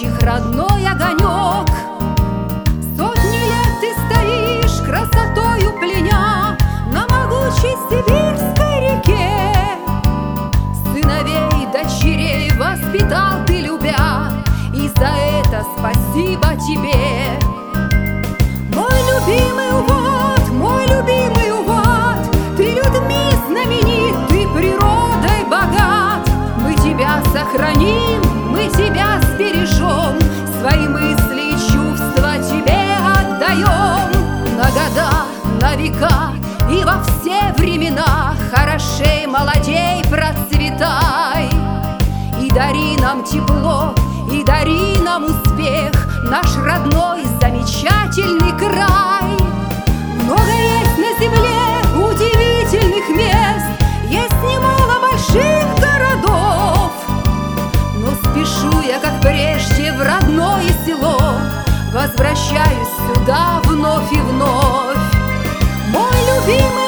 тучах родной огонек. Сотни лет ты стоишь, красотою пленя, на могучей сибирской реке. Сыновей, дочерей воспитал ты, любя, и за это спасибо тебе. Мой любимый увод, мой любимый увод, ты людьми знаменит, ты природой богат. Мы тебя сохраним, мы тебя сбережем, свои мысли и чувства тебе отдаем. На года, на века и во все времена хорошей, молодей, процветай. И дари нам тепло, и дари нам успех, наш родной замечательный край. Много есть на земле удивительных мест, есть немало больших городов, но спешу я, как прежде, в родное село, возвращаюсь сюда вновь и вновь. Мой любимый